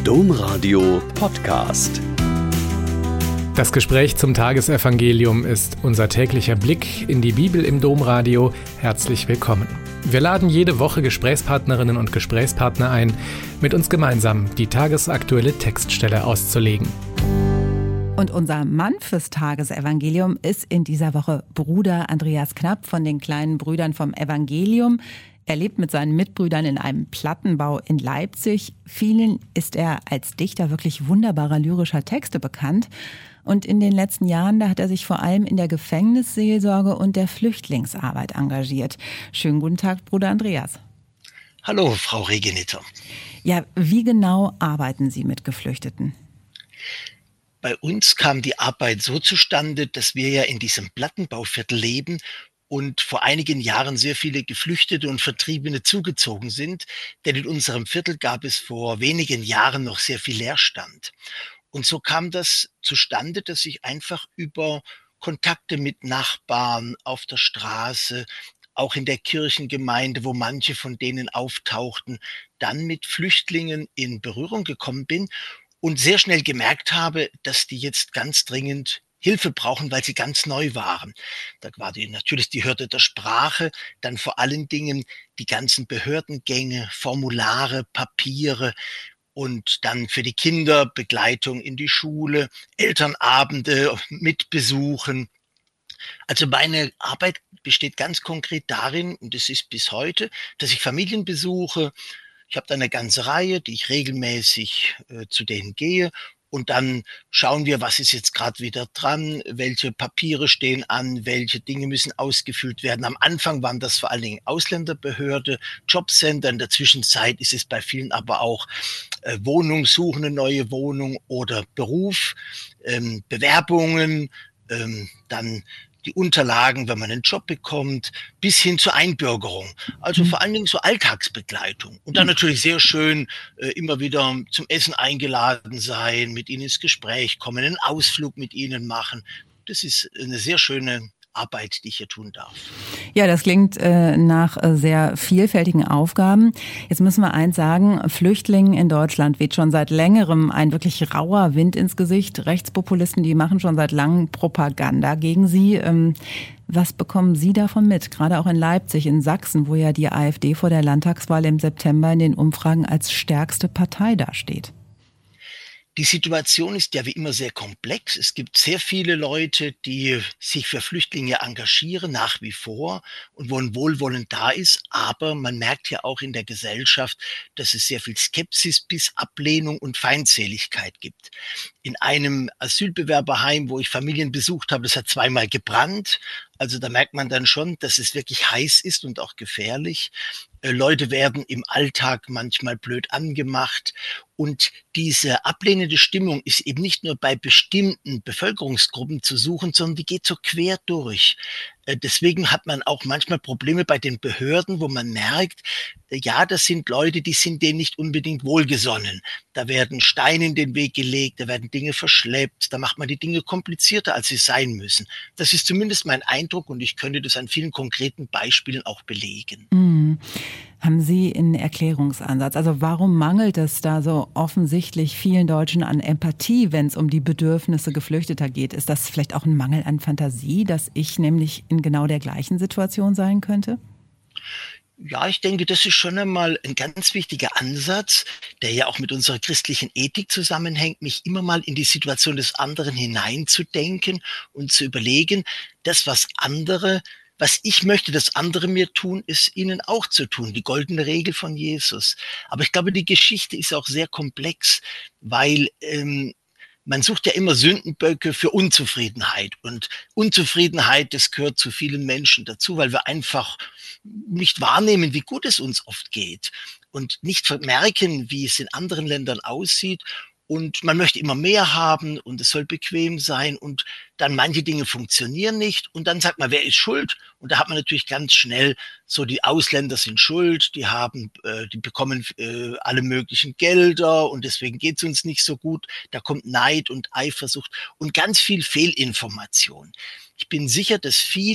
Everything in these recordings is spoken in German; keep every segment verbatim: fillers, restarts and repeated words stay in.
Domradio Podcast. Das Gespräch zum Tagesevangelium ist unser täglicher Blick in die Bibel im Domradio. Herzlich willkommen. Wir laden jede Woche Gesprächspartnerinnen und Gesprächspartner ein, mit uns gemeinsam die tagesaktuelle Textstelle auszulegen. Und unser Mann fürs Tagesevangelium ist in dieser Woche Bruder Andreas Knapp von den kleinen Brüdern vom Evangelium. Er lebt mit seinen Mitbrüdern in einem Plattenbau in Leipzig. Vielen ist er als Dichter wirklich wunderbarer lyrischer Texte bekannt. Und in den letzten Jahren, da hat er sich vor allem in der Gefängnisseelsorge und der Flüchtlingsarbeit engagiert. Schönen guten Tag, Bruder Andreas. Hallo, Frau Regeniter. Ja, wie genau arbeiten Sie mit Geflüchteten? Bei uns kam die Arbeit so zustande, dass wir ja in diesem Plattenbauviertel leben und vor einigen Jahren sehr viele Geflüchtete und Vertriebene zugezogen sind, denn in unserem Viertel gab es vor wenigen Jahren noch sehr viel Leerstand. Und so kam das zustande, dass ich einfach über Kontakte mit Nachbarn auf der Straße, auch in der Kirchengemeinde, wo manche von denen auftauchten, dann mit Flüchtlingen in Berührung gekommen bin und sehr schnell gemerkt habe, dass die jetzt ganz dringend Hilfe brauchen, weil sie ganz neu waren. Da war die, natürlich die Hürde der Sprache, dann vor allen Dingen die ganzen Behördengänge, Formulare, Papiere und dann für die Kinder Begleitung in die Schule, Elternabende mit Besuchen. Also meine Arbeit besteht ganz konkret darin, und es ist bis heute, dass ich Familien besuche. Ich habe da eine ganze Reihe, die ich regelmäßig äh, zu denen gehe. Und dann schauen wir, was ist jetzt gerade wieder dran, welche Papiere stehen an, welche Dinge müssen ausgefüllt werden. Am Anfang waren das vor allen Dingen Ausländerbehörde, Jobcenter. In der Zwischenzeit ist es bei vielen aber auch äh, Wohnung suchen, eine neue Wohnung oder Beruf, ähm, Bewerbungen, ähm, dann die Unterlagen, wenn man einen Job bekommt, bis hin zur Einbürgerung. Also vor allen Dingen so Alltagsbegleitung. Und dann natürlich sehr schön äh, immer wieder zum Essen eingeladen sein, mit ihnen ins Gespräch kommen, einen Ausflug mit ihnen machen. Das ist eine sehr schöne Arbeit, die ich hier tun darf. Ja, das klingt äh, nach äh, sehr vielfältigen Aufgaben. Jetzt müssen wir eins sagen, Flüchtlingen in Deutschland weht schon seit längerem ein wirklich rauer Wind ins Gesicht. Rechtspopulisten, die machen schon seit langem Propaganda gegen sie. Ähm, was bekommen Sie davon mit? Gerade auch in Leipzig, in Sachsen, wo ja die AfD vor der Landtagswahl im September in den Umfragen als stärkste Partei dasteht. Die Situation ist ja wie immer sehr komplex. Es gibt sehr viele Leute, die sich für Flüchtlinge engagieren, nach wie vor, und wo ein Wohlwollen da ist. Aber man merkt ja auch in der Gesellschaft, dass es sehr viel Skepsis bis Ablehnung und Feindseligkeit gibt. In einem Asylbewerberheim, wo ich Familien besucht habe, das hat zweimal gebrannt. Also da merkt man dann schon, dass es wirklich heiß ist und auch gefährlich. Äh, Leute werden im Alltag manchmal blöd angemacht. Und diese ablehnende Stimmung ist eben nicht nur bei bestimmten Bevölkerungsgruppen zu suchen, sondern die geht so quer durch. Äh, Deswegen hat man auch manchmal Probleme bei den Behörden, wo man merkt, äh, ja, das sind Leute, die sind denen nicht unbedingt wohlgesonnen. Da werden Steine in den Weg gelegt, da werden Dinge verschleppt, da macht man die Dinge komplizierter, als sie sein müssen. Das ist zumindest mein Eindruck und ich könnte das an vielen konkreten Beispielen auch belegen. Mhm. Haben Sie einen Erklärungsansatz? Also warum mangelt es da so offensichtlich vielen Deutschen an Empathie, wenn es um die Bedürfnisse Geflüchteter geht? Ist das vielleicht auch ein Mangel an Fantasie, dass ich nämlich in genau der gleichen Situation sein könnte? Ja, ich denke, das ist schon einmal ein ganz wichtiger Ansatz, der ja auch mit unserer christlichen Ethik zusammenhängt, mich immer mal in die Situation des anderen hineinzudenken und zu überlegen, das, was andere Was ich möchte, dass andere mir tun, ist ihnen auch zu tun. Die goldene Regel von Jesus. Aber ich glaube, die Geschichte ist auch sehr komplex, weil ähm, man sucht ja immer Sündenböcke für Unzufriedenheit. Und Unzufriedenheit, das gehört zu vielen Menschen dazu, weil wir einfach nicht wahrnehmen, wie gut es uns oft geht. Und nicht merken, wie es in anderen Ländern aussieht. Und man möchte immer mehr haben und es soll bequem sein und dann manche Dinge funktionieren nicht und dann sagt man, wer ist schuld? Und da hat man natürlich ganz schnell so, die Ausländer sind schuld, die haben, äh, die bekommen äh, alle möglichen Gelder und deswegen geht's uns nicht so gut. Da kommt Neid und Eifersucht und ganz viel Fehlinformation. Ich bin sicher, dass viele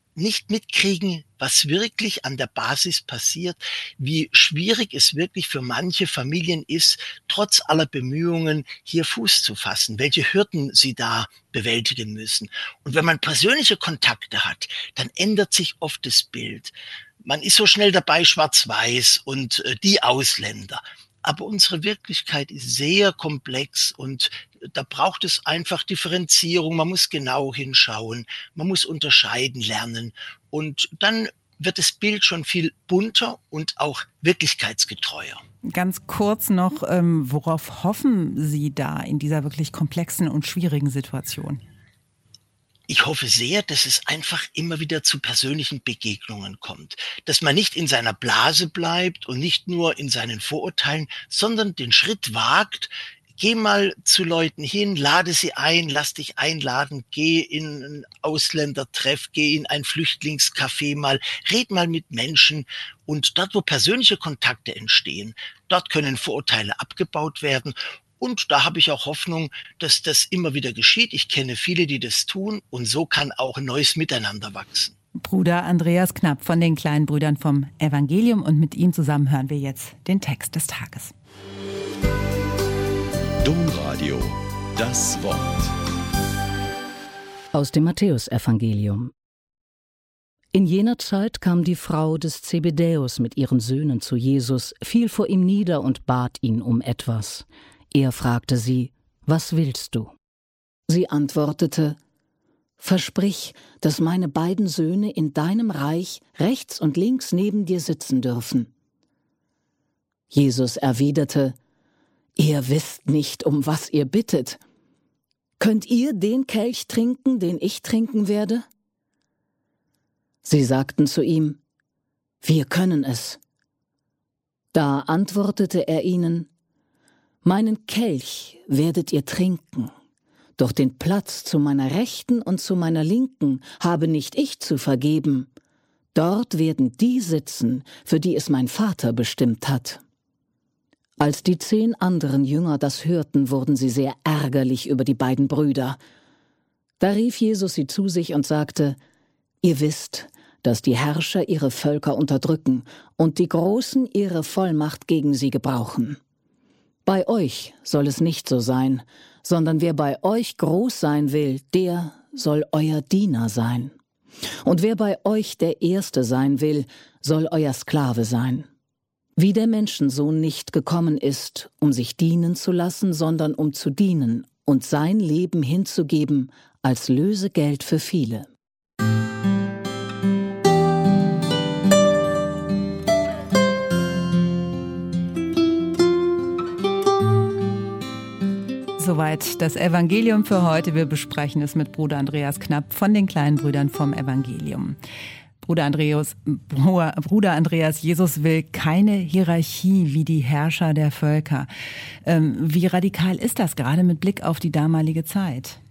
nicht mitkriegen, was wirklich an der Basis passiert, wie schwierig es wirklich für manche Familien ist, trotz aller Bemühungen hier Fuß zu fassen, welche Hürden sie da bewältigen müssen. Und wenn man persönliche Kontakte hat, dann ändert sich oft das Bild. Man ist so schnell dabei, schwarz-weiß und äh, die Ausländer. Aber unsere Wirklichkeit ist sehr komplex und da braucht es einfach Differenzierung. Man muss genau hinschauen, man muss unterscheiden lernen und dann wird das Bild schon viel bunter und auch wirklichkeitsgetreuer. Ganz kurz noch, ähm, worauf hoffen Sie da in dieser wirklich komplexen und schwierigen Situation? Ich hoffe sehr, dass es einfach immer wieder zu persönlichen Begegnungen kommt, dass man nicht in seiner Blase bleibt und nicht nur in seinen Vorurteilen, sondern den Schritt wagt. Geh mal zu Leuten hin, lade sie ein, lass dich einladen, geh in einen Ausländertreff, geh in ein Flüchtlingscafé mal, red mal mit Menschen und dort, wo persönliche Kontakte entstehen, dort können Vorurteile abgebaut werden. Und da habe ich auch Hoffnung, dass das immer wieder geschieht. Ich kenne viele, die das tun und so kann auch ein neues Miteinander wachsen. Bruder Andreas Knapp von den kleinen Brüdern vom Evangelium und mit ihm zusammen hören wir jetzt den Text des Tages. Domradio, das Wort. Aus dem Matthäusevangelium. In jener Zeit kam die Frau des Zebedäus mit ihren Söhnen zu Jesus, fiel vor ihm nieder und bat ihn um etwas. Er fragte sie: Was willst du? Sie antwortete: Versprich, dass meine beiden Söhne in deinem Reich rechts und links neben dir sitzen dürfen. Jesus erwiderte: Ihr wisst nicht, um was ihr bittet. Könnt ihr den Kelch trinken, den ich trinken werde? Sie sagten zu ihm: Wir können es. Da antwortete er ihnen: Meinen Kelch werdet ihr trinken, doch den Platz zu meiner Rechten und zu meiner Linken habe nicht ich zu vergeben. Dort werden die sitzen, für die es mein Vater bestimmt hat. Als die zehn anderen Jünger das hörten, wurden sie sehr ärgerlich über die beiden Brüder. Da rief Jesus sie zu sich und sagte: Ihr wisst, dass die Herrscher ihre Völker unterdrücken und die Großen ihre Vollmacht gegen sie gebrauchen. Bei euch soll es nicht so sein, sondern wer bei euch groß sein will, der soll euer Diener sein. Und wer bei euch der Erste sein will, soll euer Sklave sein. Wie der Menschensohn nicht gekommen ist, um sich dienen zu lassen, sondern um zu dienen und sein Leben hinzugeben als Lösegeld für viele. Soweit das Evangelium für heute. Wir besprechen es mit Bruder Andreas Knapp von den kleinen Brüdern vom Evangelium. Bruder Andreas, Bruder Andreas, Jesus will keine Hierarchie wie die Herrscher der Völker. Ähm, wie radikal ist das gerade mit Blick auf die damalige Zeit?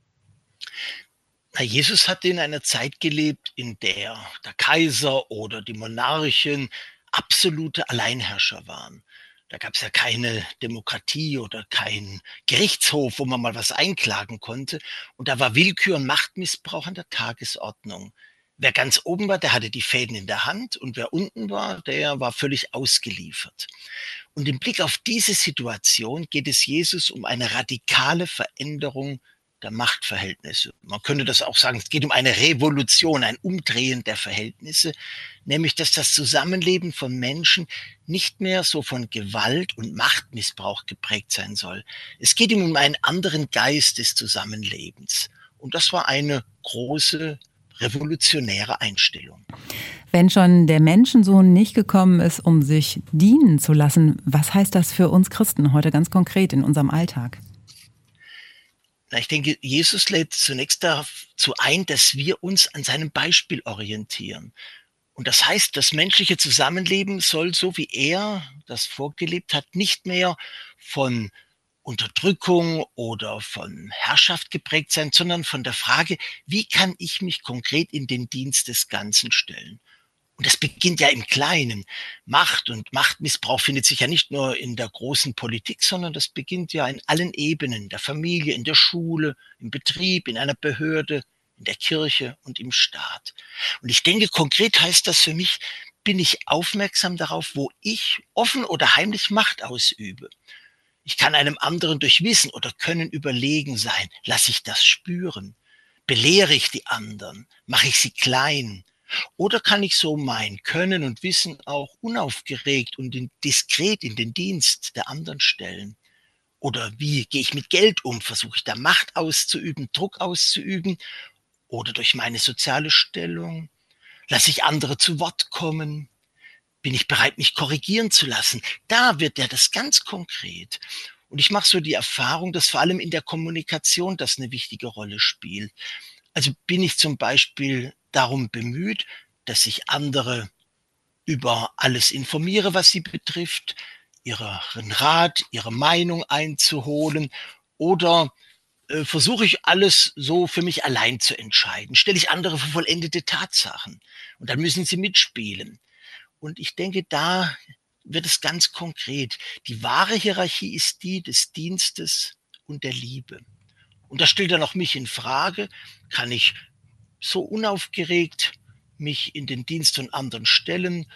Na, Jesus hat in einer Zeit gelebt, in der der Kaiser oder die Monarchen absolute Alleinherrscher waren. Da gab es ja keine Demokratie oder keinen Gerichtshof, wo man mal was einklagen konnte. Und da war Willkür und Machtmissbrauch an der Tagesordnung. Wer ganz oben war, der hatte die Fäden in der Hand und wer unten war, der war völlig ausgeliefert. Und im Blick auf diese Situation geht es Jesus um eine radikale Veränderung der Machtverhältnisse. Man könnte das auch sagen, es geht um eine Revolution, ein Umdrehen der Verhältnisse, nämlich dass das Zusammenleben von Menschen nicht mehr so von Gewalt und Machtmissbrauch geprägt sein soll. Es geht ihm um einen anderen Geist des Zusammenlebens. Und das war eine große revolutionäre Einstellung. Wenn schon der Menschensohn nicht gekommen ist, um sich dienen zu lassen, was heißt das für uns Christen heute ganz konkret in unserem Alltag? Na, ich denke, Jesus lädt zunächst dazu ein, dass wir uns an seinem Beispiel orientieren. Und das heißt, das menschliche Zusammenleben soll, so wie er das vorgelebt hat, nicht mehr von Unterdrückung oder von Herrschaft geprägt sein, sondern von der Frage, wie kann ich mich konkret in den Dienst des Ganzen stellen? Und das beginnt ja im Kleinen. Macht und Machtmissbrauch findet sich ja nicht nur in der großen Politik, sondern das beginnt ja in allen Ebenen, in der Familie, in der Schule, im Betrieb, in einer Behörde, in der Kirche und im Staat. Und ich denke, konkret heißt das für mich, bin ich aufmerksam darauf, wo ich offen oder heimlich Macht ausübe. Ich kann einem anderen durch Wissen oder Können überlegen sein. Lasse ich das spüren? Belehre ich die anderen? Mache ich sie klein? Oder kann ich so mein Können und Wissen auch unaufgeregt und in, diskret in den Dienst der anderen stellen? Oder wie gehe ich mit Geld um? Versuche ich da Macht auszuüben, Druck auszuüben? Oder durch meine soziale Stellung? Lasse ich andere zu Wort kommen? Bin ich bereit, mich korrigieren zu lassen? Da wird ja das ganz konkret. Und ich mache so die Erfahrung, dass vor allem in der Kommunikation das eine wichtige Rolle spielt. Also bin ich zum Beispiel darum bemüht, dass ich andere über alles informiere, was sie betrifft, ihren Rat, ihre Meinung einzuholen, oder äh, versuche ich alles so für mich allein zu entscheiden? Stelle ich andere vor vollendete Tatsachen und dann müssen sie mitspielen. Und ich denke, da wird es ganz konkret. Die wahre Hierarchie ist die des Dienstes und der Liebe. Und da stellt dann auch mich in Frage, kann ich so unaufgeregt mich in den Dienst von anderen stellen?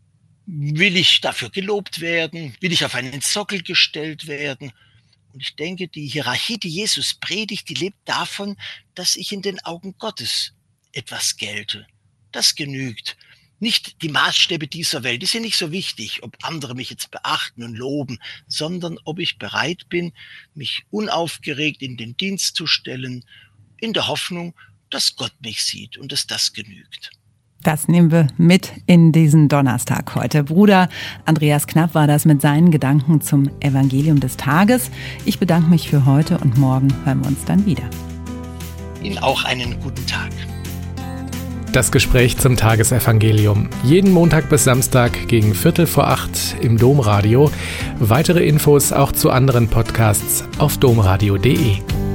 Will ich dafür gelobt werden? Will ich auf einen Sockel gestellt werden? Und ich denke, die Hierarchie, die Jesus predigt, die lebt davon, dass ich in den Augen Gottes etwas gelte. Das genügt. Nicht die Maßstäbe dieser Welt, die sind nicht so wichtig, ob andere mich jetzt beachten und loben, sondern ob ich bereit bin, mich unaufgeregt in den Dienst zu stellen, in der Hoffnung, dass Gott mich sieht und dass das genügt. Das nehmen wir mit in diesen Donnerstag heute. Bruder Andreas Knapp war das mit seinen Gedanken zum Evangelium des Tages. Ich bedanke mich für heute und morgen hören wir uns dann wieder. Ihnen auch einen guten Tag. Das Gespräch zum Tagesevangelium. Jeden Montag bis Samstag gegen Viertel vor acht im Domradio. Weitere Infos auch zu anderen Podcasts auf domradio punkt de.